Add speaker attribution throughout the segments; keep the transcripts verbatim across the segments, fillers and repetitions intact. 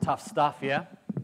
Speaker 1: Tough stuff, yeah?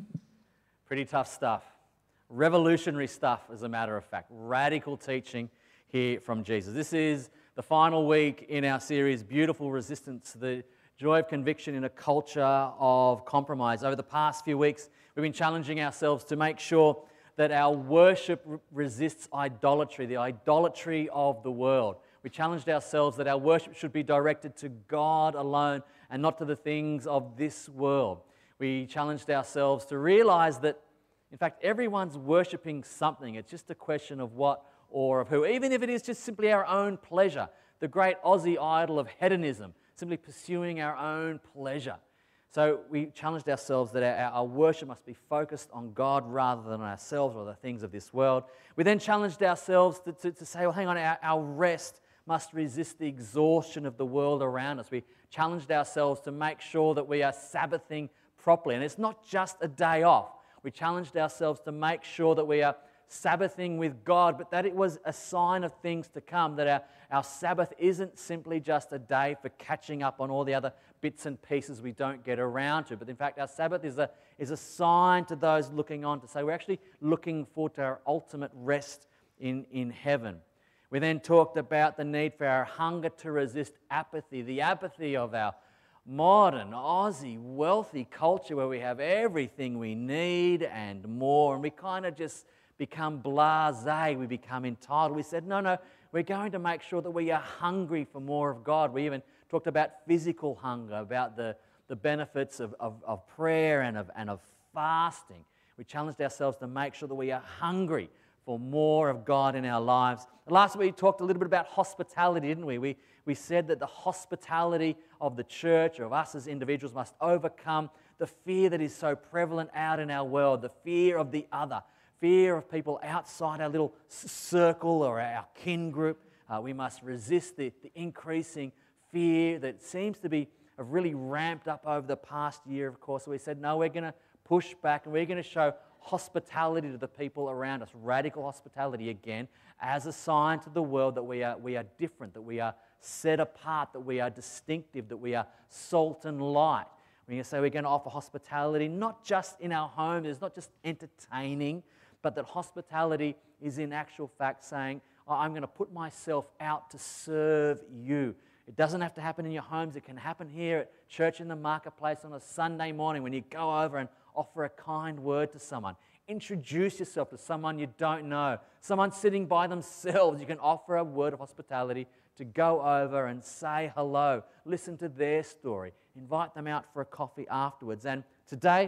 Speaker 1: Pretty tough stuff. Revolutionary stuff, as a matter of fact. Radical teaching here from Jesus. This is the final week in our series, Beautiful Resistance, the joy of conviction in a culture of compromise. Over the past few weeks, we've been challenging ourselves to make sure that our worship resists idolatry, the idolatry of the world. We challenged ourselves that our worship should be directed to God alone and not to the things of this world. We challenged ourselves to realize that, in fact, everyone's worshiping something. It's just a question of what or of who, even if it is just simply our own pleasure, the great Aussie idol of hedonism, simply pursuing our own pleasure. So we challenged ourselves that our, our worship must be focused on God rather than on ourselves or the things of this world. We then challenged ourselves to, to, to say, well, hang on, our, our rest must resist the exhaustion of the world around us. We challenged ourselves to make sure that we are Sabbathing properly. And it's not just a day off. We challenged ourselves to make sure that we are Sabbathing with God, but that it was a sign of things to come, that our, our Sabbath isn't simply just a day for catching up on all the other bits and pieces we don't get around to, but in fact our Sabbath is a, is a sign to those looking on to say we're actually looking forward to our ultimate rest in, in heaven. We then talked about the need for our hunger to resist apathy, the apathy of our modern, Aussie, wealthy culture where we have everything we need and more, and we kind of just become blasé, we become entitled. We said, no, no, we're going to make sure that we are hungry for more of God. We even talked about physical hunger, about the, the benefits of, of, of prayer and of, and of fasting. We challenged ourselves to make sure that we are hungry for more of God in our lives. Last week we talked a little bit about hospitality, didn't we? We, we said that the hospitality of the church, or of us as individuals, must overcome the fear that is so prevalent out in our world, the fear of the other, fear of people outside our little circle or our kin group. Uh, we must resist the, the increasing fear that seems to be have really ramped up over the past year, of course. So we said, no, we're going to push back and we're going to show hospitality to the people around us, radical hospitality again, as a sign to the world that we are, we are different, that we are set apart, that we are distinctive, that we are salt and light. We're going to say we're going to offer hospitality not just in our homes, it's not just entertaining, but that hospitality is in actual fact saying, oh, I'm going to put myself out to serve you. It doesn't have to happen in your homes. It can happen here at church in the marketplace on a Sunday morning when you go over and offer a kind word to someone. Introduce yourself to someone you don't know. Someone sitting by themselves. You can offer a word of hospitality to go over and say hello. Listen to their story. Invite them out for a coffee afterwards. And today,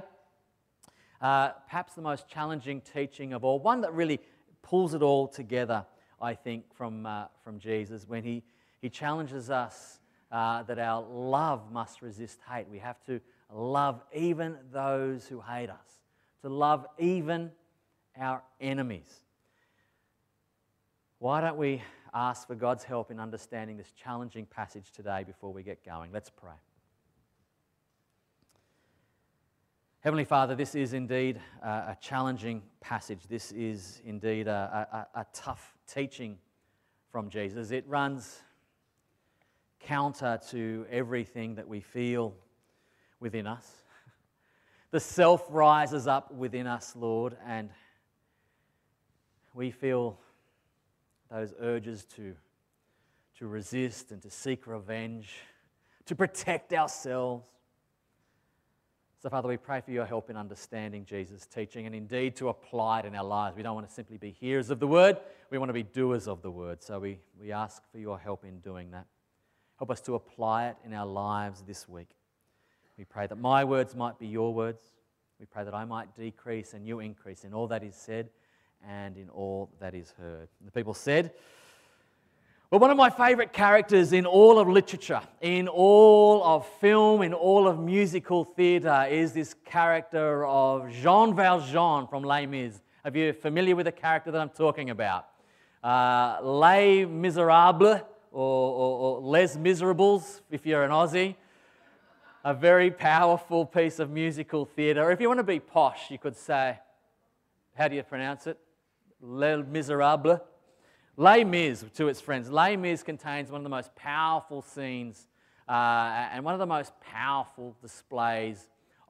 Speaker 1: Uh, perhaps the most challenging teaching of all, one that really pulls it all together, I think, from, uh, from Jesus, when he, he challenges us uh, that our love must resist hate. We have to love even those who hate us, to love even our enemies. Why don't we ask for God's help in understanding this challenging passage today before we get going? Let's pray. Heavenly Father, this is indeed uh, a challenging passage. This is indeed a, a, a tough teaching from Jesus. It runs counter to everything that we feel within us. The self rises up within us, Lord, and we feel those urges to, to resist and to seek revenge, to protect ourselves. So, Father, we pray for your help in understanding Jesus' teaching and indeed to apply it in our lives. We don't want to simply be hearers of the word, we want to be doers of the word. So we, we ask for your help in doing that. Help us to apply it in our lives this week. We pray that my words might be your words. We pray that I might decrease and you increase in all that is said and in all that is heard. And the people said, well, one of my favourite characters in all of literature, in all of film, in all of musical theatre is this character of Jean Valjean from Les Mis. Are you familiar with the character that I'm talking about? Uh, Les Miserables, or, or, or Les Miserables, if you're an Aussie. A very powerful piece of musical theatre. If you want to be posh, you could say, how do you pronounce it? Les Miserables. Les Mis, to its friends, Les Mis contains one of the most powerful scenes uh, and one of the most powerful displays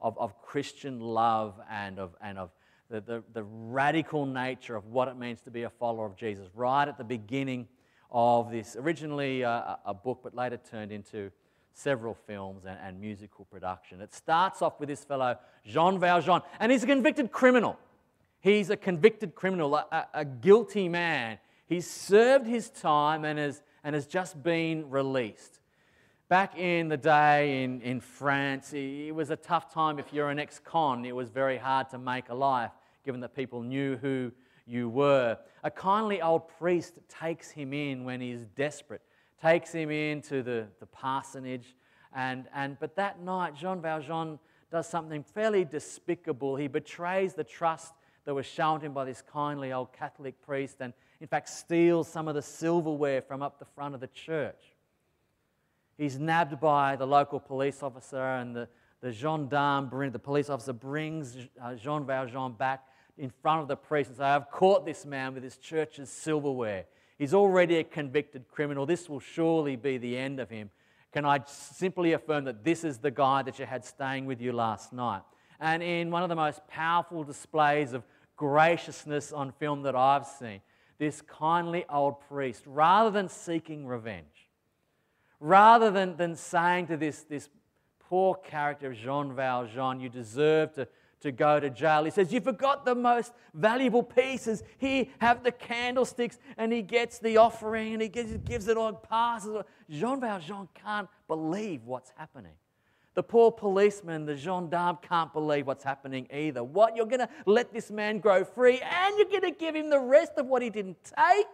Speaker 1: of, of Christian love and of, and of the, the, the radical nature of what it means to be a follower of Jesus right at the beginning of this, originally a, a book, but later turned into several films and, and musical production. It starts off with this fellow, Jean Valjean, and he's a convicted criminal. He's a convicted criminal, a, a, a guilty man. He's served his time and has, and has just been released. Back in the day in, in France, it was a tough time if you're an ex-con. It was very hard to make a life, given that people knew who you were. A kindly old priest takes him in when he's desperate, takes him into the, the parsonage, and, and but that night, Jean Valjean does something fairly despicable. He betrays the trust that was shown him by this kindly old Catholic priest, and in fact steals some of the silverware from up the front of the church. He's nabbed by the local police officer, and the, the gendarme, the police officer, brings uh, Jean Valjean back in front of the priest and says, I've caught this man with his church's silverware. He's already a convicted criminal. This will surely be the end of him. Can I simply affirm that this is the guy that you had staying with you last night? And in one of the most powerful displays of graciousness on film that I've seen, this kindly old priest, rather than seeking revenge, rather than, than saying to this, this poor character of Jean Valjean, you deserve to, to go to jail, he says, you forgot the most valuable pieces. Here, have the candlesticks. And he gets the offering and he gives, gives it on, passes. Jean Valjean can't believe what's happening. The poor policeman, the gendarme, can't believe what's happening either. What? You're going to let this man grow free and you're going to give him the rest of what he didn't take?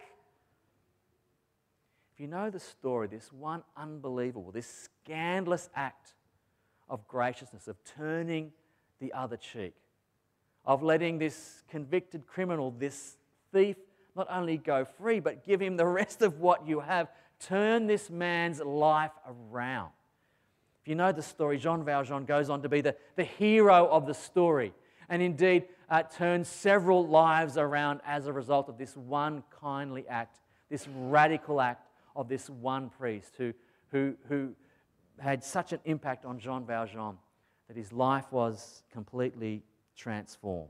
Speaker 1: If you know the story, this one unbelievable, this scandalous act of graciousness, of turning the other cheek, of letting this convicted criminal, this thief, not only go free, but give him the rest of what you have, turn this man's life around. If you know the story, Jean Valjean goes on to be the, the hero of the story, and indeed uh, turns several lives around as a result of this one kindly act, this radical act of this one priest who, who, who had such an impact on Jean Valjean that his life was completely transformed.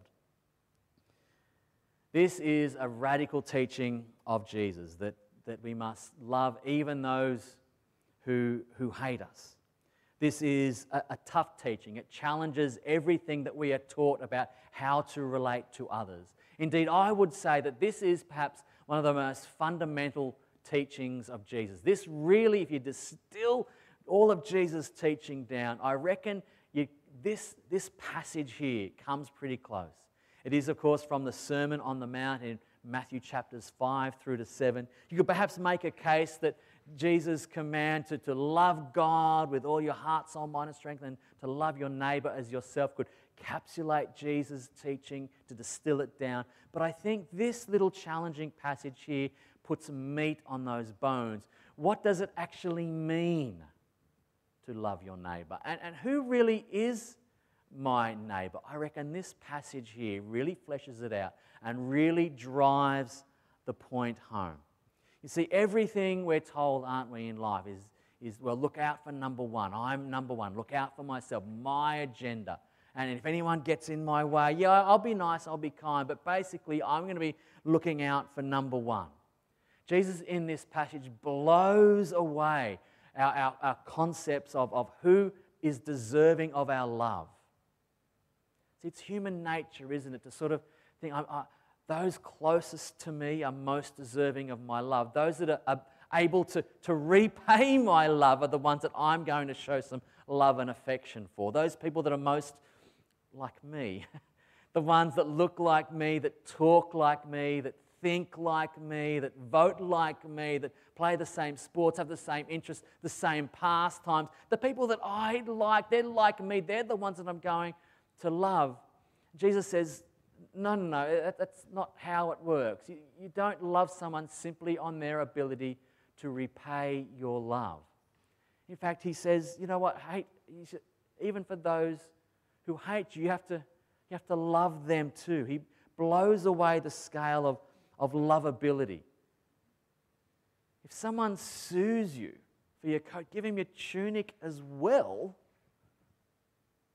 Speaker 1: This is a radical teaching of Jesus, that, that we must love even those who, who hate us. This is a, a tough teaching. It challenges everything that we are taught about how to relate to others. Indeed, I would say that this is perhaps one of the most fundamental teachings of Jesus. This really, if you distill all of Jesus' teaching down, I reckon you, this, this passage here comes pretty close. It is, of course, from the Sermon on the Mount in Matthew chapters five through to seven. You could perhaps make a case that Jesus' command to, to love God with all your heart, soul, mind, and strength, and to love your neighbor as yourself could encapsulate Jesus' teaching, to distill it down. But I think this little challenging passage here puts meat on those bones. What does it actually mean to love your neighbor? And, and who really is my neighbor? I reckon this passage here really fleshes it out and really drives the point home. You see, everything we're told, aren't we, in life is, is, well, look out for number one. I'm number one. Look out for myself, my agenda. And if anyone gets in my way, yeah, I'll be nice, I'll be kind, but basically I'm going to be looking out for number one. Jesus in this passage blows away our, our, our concepts of, of who is deserving of our love. See, it's human nature, isn't it, to sort of think, I, I, those closest to me are most deserving of my love. Those that are, are able to, to repay my love are the ones that I'm going to show some love and affection for. Those people that are most like me, the ones that look like me, that talk like me, that think like me, that vote like me, that play the same sports, have the same interests, the same pastimes. The people that I like, they're like me, they're the ones that I'm going to love. Jesus says, no, no, no, that's not how it works. You, you don't love someone simply on their ability to repay your love. In fact, he says, you know what, hate, should, even for those who hate you, you have to, you have to love them too. He blows away the scale of, of lovability. If someone sues you for your coat, give him your tunic as well.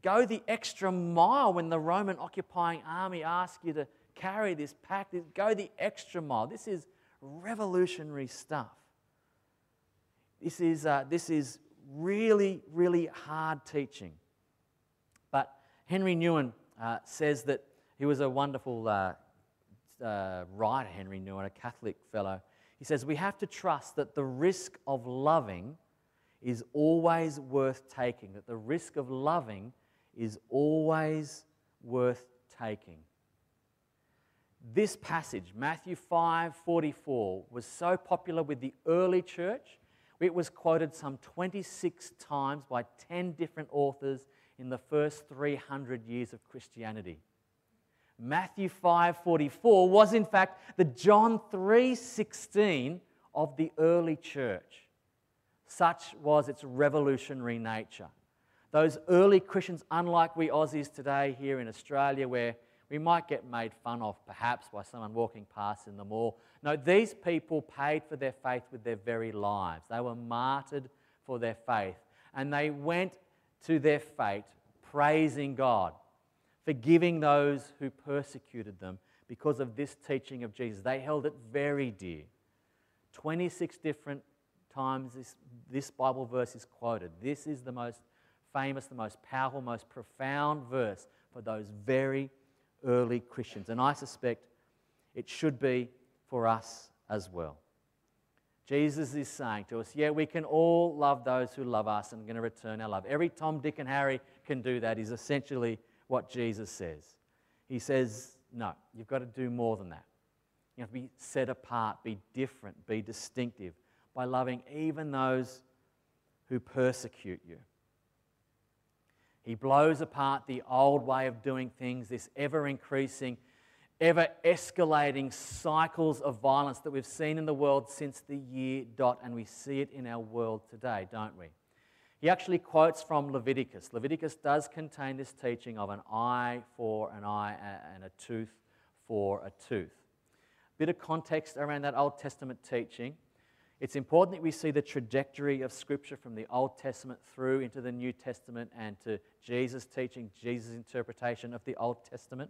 Speaker 1: go the extra mile when the Roman occupying army asks you to carry this pack. Go the extra mile. This is revolutionary stuff. This is, uh, this is really, really hard teaching. But Henry Nouwen uh, says that he was a wonderful uh, uh, writer, Henry Nouwen, a Catholic fellow. He says, we have to trust that the risk of loving is always worth taking, that the risk of loving is always worth taking. This passage, Matthew five forty-four, was so popular with the early church. It was quoted some twenty-six times by ten different authors in the first three hundred years of Christianity. Matthew five forty-four was in fact the John three sixteen of the early church. Such was its revolutionary nature. Those early Christians, unlike we Aussies today here in Australia, where we might get made fun of perhaps by someone walking past in the mall. No, these people paid for their faith with their very lives. They were martyred for their faith. And they went to their fate praising God, forgiving those who persecuted them because of this teaching of Jesus. They held it very dear. twenty-six different times this, this Bible verse is quoted. This is the most famous, the most powerful, most profound verse for those very early Christians. And I suspect it should be for us as well. Jesus is saying to us, yeah, we can all love those who love us and are going to return our love. Every Tom, Dick and Harry can do that is essentially what Jesus says. He says, no, you've got to do more than that. You have to be set apart, be different, be distinctive by loving even those who persecute you. He blows apart the old way of doing things, this ever-increasing, ever-escalating cycles of violence that we've seen in the world since the year dot, and we see it in our world today, don't we? He actually quotes from Leviticus. Leviticus does contain this teaching of an eye for an eye and a tooth for a tooth. Bit of context around that Old Testament teaching. It's important that we see the trajectory of Scripture from the Old Testament through into the New Testament and to Jesus' teaching, Jesus' interpretation of the Old Testament.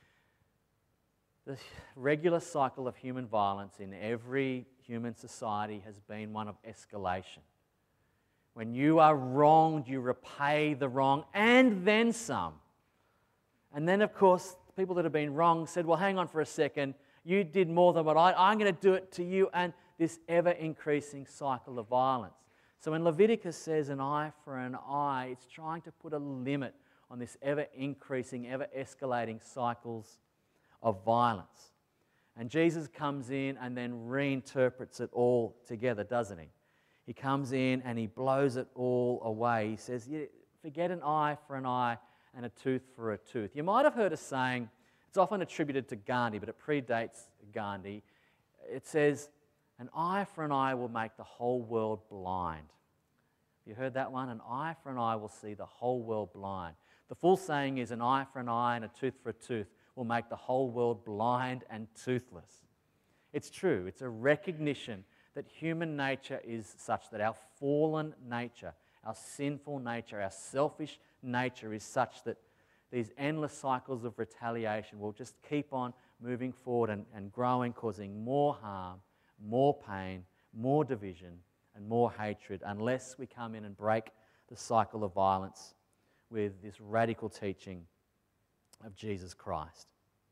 Speaker 1: The regular cycle of human violence in every human society has been one of escalation. When you are wronged, you repay the wrong and then some. And then, of course, people that have been wronged said, well, hang on for a second, you did more than what I, I'm going to do it to you, and this ever-increasing cycle of violence. So when Leviticus says an eye for an eye, it's trying to put a limit on this ever-increasing, ever-escalating cycles of violence. And Jesus comes in and then reinterprets it all together, doesn't he? He comes in and he blows it all away. He says, yeah, forget an eye for an eye and a tooth for a tooth. You might have heard a saying, it's often attributed to Gandhi, but it predates Gandhi. It says, an eye for an eye will make the whole world blind. You heard that one? An eye for an eye will see the whole world blind. The full saying is an eye for an eye and a tooth for a tooth will make the whole world blind and toothless. It's true. It's a recognition that human nature is such that our fallen nature, our sinful nature, our selfish nature is such that these endless cycles of retaliation will just keep on moving forward and, and growing, causing more harm, more pain, more division, and more hatred unless we come in and break the cycle of violence with this radical teaching of Jesus Christ.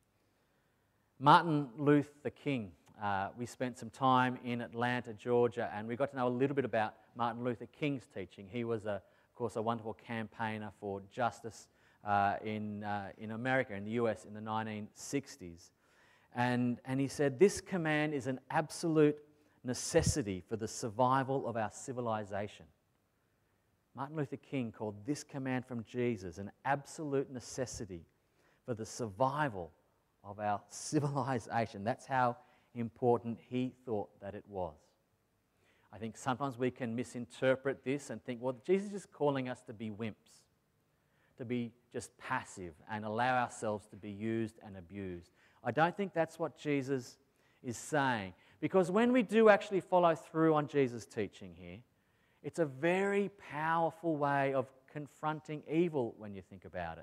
Speaker 1: Martin Luther King. Uh, we spent some time in Atlanta, Georgia, and we got to know a little bit about Martin Luther King's teaching. He was, a, of course, a wonderful campaigner for justice uh, in, uh, in America, in the U S in the nineteen sixties. And, and he said, this command is an absolute necessity for the survival of our civilization. Martin Luther King called this command from Jesus an absolute necessity for the survival of our civilization. That's how important he thought that it was. I think sometimes we can misinterpret this and think, well, Jesus is calling us to be wimps, to be just passive and allow ourselves to be used and abused. I don't think that's what Jesus is saying, because when we do actually follow through on Jesus' teaching here, it's a very powerful way of confronting evil when you think about it.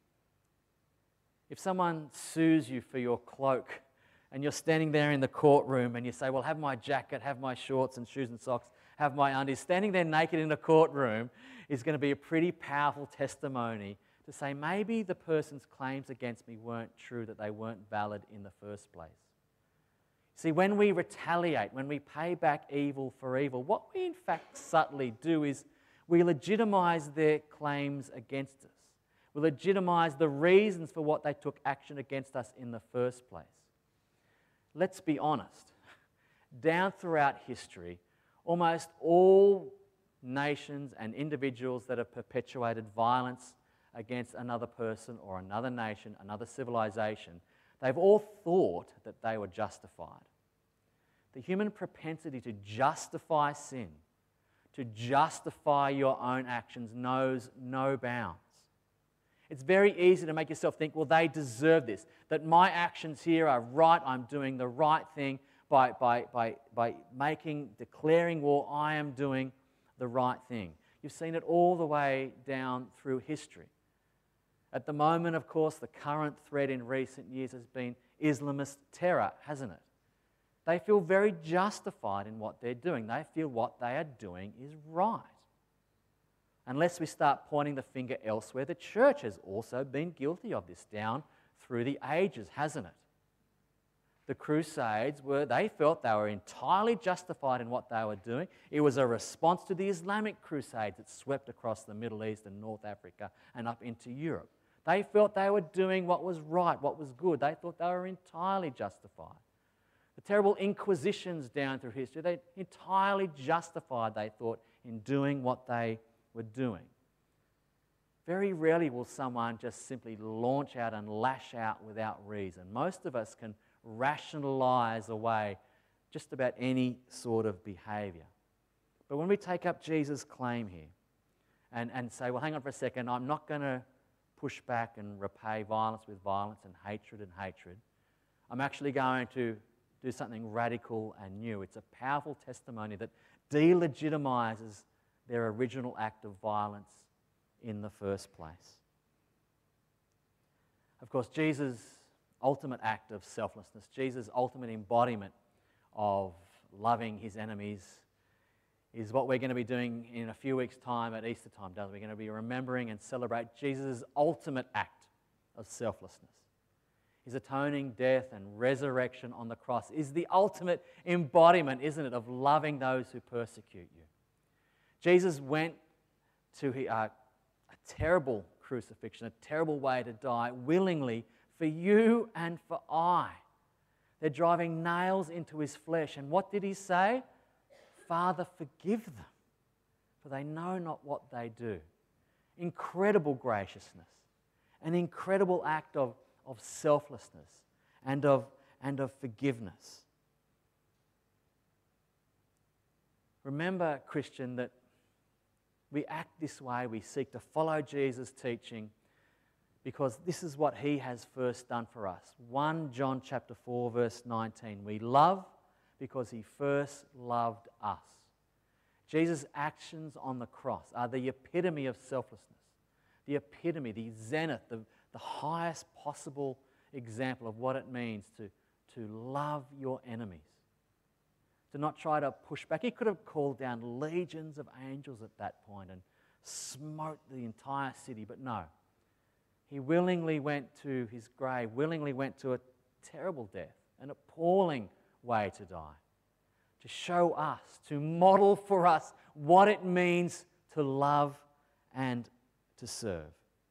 Speaker 1: If someone sues you for your cloak and you're standing there in the courtroom and you say, well, have my jacket, have my shorts and shoes and socks, have my undies, standing there naked in a courtroom is going to be a pretty powerful testimony to say maybe the person's claims against me weren't true, that they weren't valid in the first place. See, when we retaliate, when we pay back evil for evil, what we in fact subtly do is we legitimize their claims against us. We legitimize the reasons for what they took action against us in the first place. Let's be honest. Down throughout history, almost all nations and individuals that have perpetuated violence against another person or another nation, another civilization, they've all thought that they were justified. The human propensity to justify sin, to justify your own actions, knows no bounds. It's very easy to make yourself think, well, they deserve this, that my actions here are right, I'm doing the right thing by, by, by, by making, declaring war, I am doing the right thing. You've seen it all the way down through history. At the moment, of course, the current threat in recent years has been Islamist terror, hasn't it? They feel very justified in what they're doing. They feel what they are doing is right. Unless we start pointing the finger elsewhere, the church has also been guilty of this down through the ages, hasn't it? The Crusades were, they felt they were entirely justified in what they were doing. It was a response to the Islamic Crusades that swept across the Middle East and North Africa and up into Europe. They felt they were doing what was right, what was good. They thought they were entirely justified. The terrible inquisitions down through history, they entirely justified, they thought, in doing what they were doing. Very rarely will someone just simply launch out and lash out without reason. Most of us can rationalize away just about any sort of behavior. But when we take up Jesus' claim here and, and say, well, hang on for a second, I'm not going to push back and repay violence with violence and hatred and hatred. I'm actually going to do something radical and new. It's a powerful testimony that delegitimizes their original act of violence in the first place. Of course, Jesus' ultimate act of selflessness, Jesus' ultimate embodiment of loving his enemies is what we're going to be doing in a few weeks' time at Easter time, doesn't it? We're going to be remembering and celebrate Jesus' ultimate act of selflessness. His atoning death and resurrection on the cross is the ultimate embodiment, isn't it, of loving those who persecute you. Jesus went to uh, a terrible crucifixion, a terrible way to die, willingly for you and for I. They're driving nails into his flesh. And what did he say? Father, forgive them, for they know not what they do. Incredible graciousness, an incredible act of, of selflessness and of, and of forgiveness. Remember, Christian, that we act this way, we seek to follow Jesus' teaching because this is what he has first done for us. First John chapter four, verse nineteen. We love because he first loved us. Jesus' actions on the cross are the epitome of selflessness, the epitome, the zenith, the, the highest possible example of what it means to, to love your enemies, to not try to push back. He could have called down legions of angels at that point and smote the entire city, but no. He willingly went to his grave, willingly went to a terrible death, an appalling way to die, to show us, to model for us what it means to love and to serve.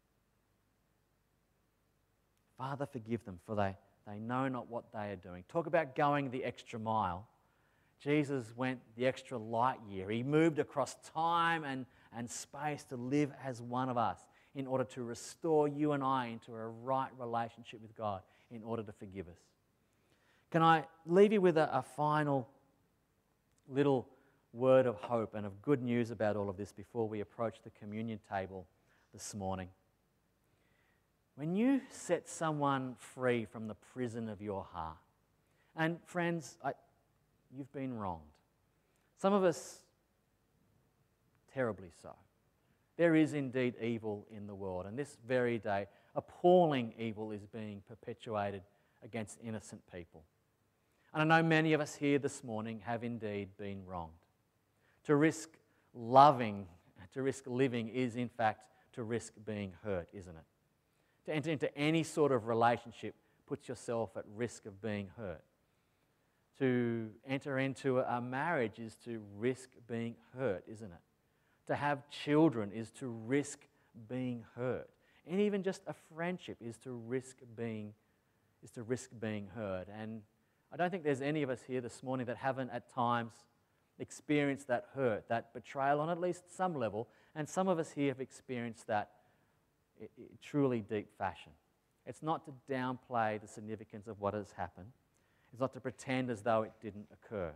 Speaker 1: Father, forgive them, for they, they know not what they are doing. Talk about going the extra mile. Jesus went the extra light year. He moved across time and, and space to live as one of us in order to restore you and I into a right relationship with God, in order to forgive us. Can I leave you with a, a final little word of hope and of good news about all of this before we approach the communion table this morning? When you set someone free from the prison of your heart, and friends, I, you've been wronged. Some of us, terribly so. There is indeed evil in the world, and this very day, appalling evil is being perpetuated against innocent people. And I know many of us here this morning have indeed been wronged. To risk loving, to risk living is in fact to risk being hurt, isn't it? To enter into any sort of relationship puts yourself at risk of being hurt. To enter into a marriage is to risk being hurt, isn't it? To have children is to risk being hurt. And even just a friendship is to risk being, is to risk being hurt. And I don't think there's any of us here this morning that haven't at times experienced that hurt, that betrayal on at least some level. And some of us here have experienced that in truly deep fashion. It's not to downplay the significance of what has happened. It's not to pretend as though it didn't occur.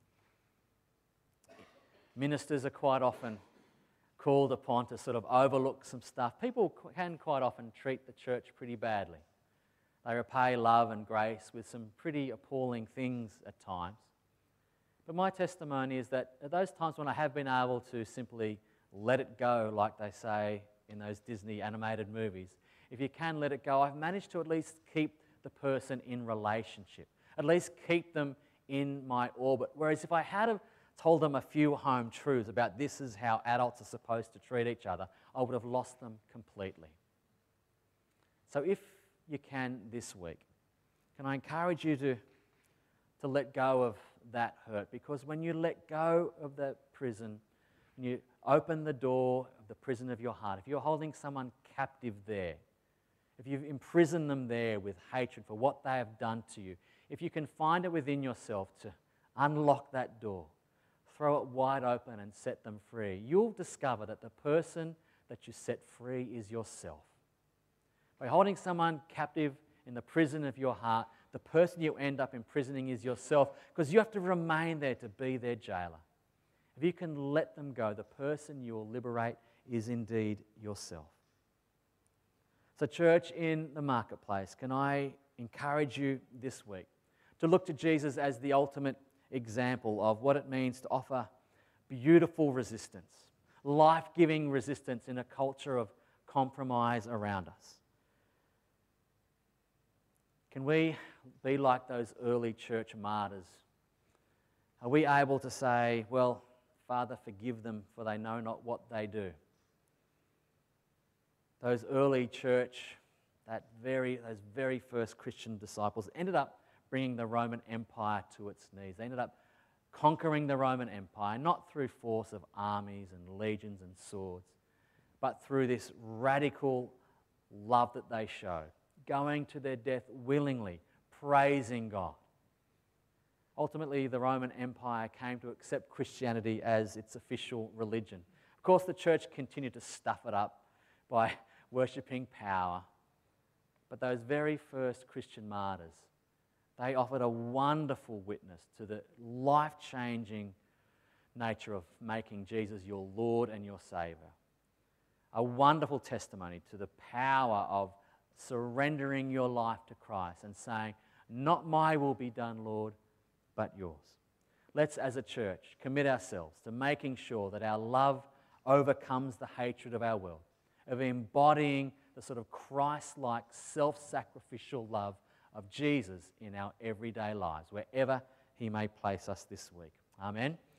Speaker 1: Ministers are quite often called upon to sort of overlook some stuff. People can quite often treat the church pretty badly. They repay love and grace with some pretty appalling things at times. But my testimony is that at those times when I have been able to simply let it go, like they say in those Disney animated movies, if you can let it go, I've managed to at least keep the person in relationship, at least keep them in my orbit. Whereas if I had have told them a few home truths about this is how adults are supposed to treat each other, I would have lost them completely. So if you can this week, can I encourage you to, to let go of that hurt? Because when you let go of that prison, when you open the door of the prison of your heart, if you're holding someone captive there, if you've imprisoned them there with hatred for what they have done to you, if you can find it within yourself to unlock that door, throw it wide open and set them free, you'll discover that the person that you set free is yourself. By holding someone captive in the prison of your heart, the person you end up imprisoning is yourself, because you have to remain there to be their jailer. If you can let them go, the person you will liberate is indeed yourself. So church in the marketplace, can I encourage you this week to look to Jesus as the ultimate example of what it means to offer beautiful resistance, life-giving resistance in a culture of compromise around us. Can we be like those early church martyrs? Are we able to say, well, Father, forgive them, for they know not what they do? Those early church, that very, those very first Christian disciples ended up bringing the Roman Empire to its knees. They ended up conquering the Roman Empire, not through force of armies and legions and swords, but through this radical love that they showed, going to their death willingly, praising God. Ultimately, the Roman Empire came to accept Christianity as its official religion. Of course, the church continued to stuff it up by worshipping power. But those very first Christian martyrs, they offered a wonderful witness to the life-changing nature of making Jesus your Lord and your Saviour. A wonderful testimony to the power of surrendering your life to Christ and saying, not my will be done, Lord, but yours. Let's, as a church, commit ourselves to making sure that our love overcomes the hatred of our world, of embodying the sort of Christ-like, self-sacrificial love of Jesus in our everyday lives, wherever he may place us this week. Amen.